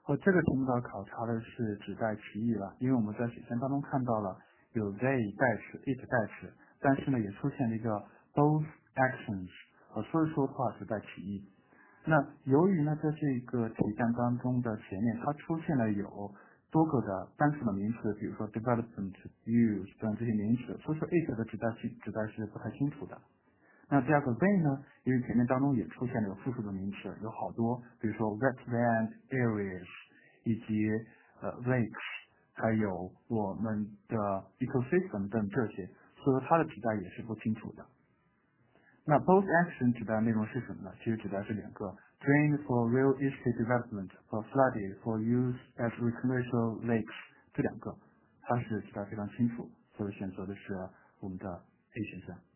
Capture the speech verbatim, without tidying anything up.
呃，这个题目的考察的是指代词义了，因为我们在选项当中看到了有 they 代词 it 代词，但是呢也出现了一个 both actions， 呃，所以说的话指代词义。那由于呢在这个题干当中的前面它出现了有多个的单数的名词，比如说 development、use 等这些名词，所以说 it 的指代性指代是不太清楚的。那第二个 they 呢，因为前面当中也出现了有复数的名词，有好多，比如说 wetland areas 以及呃 lakes， 还有我们的 ecosystem 等这些，所以说它的指代也是不清楚的。那 both action 指代的内容是什么呢？其实指代是两个 drained for real estate development 和 flooded for use as recreational lakes 这两个，它是指代非常清楚，所以选择的是我们的 A 选项。